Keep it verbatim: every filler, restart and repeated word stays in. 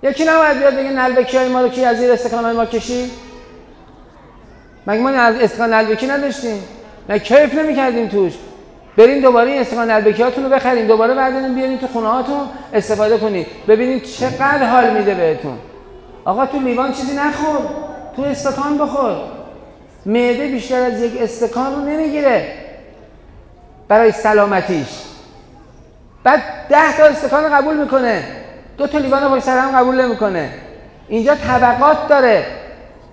یکی نباید بیاد بگه نلبکی‌های ما رو کی از زیر استکان‌های ما کشید؟ مگه ما استکان نلبکی نداشتیم؟ مگه کیف نمی‌کردیم توش؟ بریم دوباره این استکان نلبکی‌هاتون رو بخریم، دوباره برداریم بیارین تو خونه‌هاتون استفاده کنید. ببینید چقدر حال میده بهتون. آقا تو لیوان چیزی نخور، تو استکان بخور. معده بیشتر از یک استکان رو نمیگیره برای سلامتیش. بعد ده تا استکان قبول میکنه، دو تا لیوان پشت سر هم قبول نمیکنه. اینجا طبقات داره.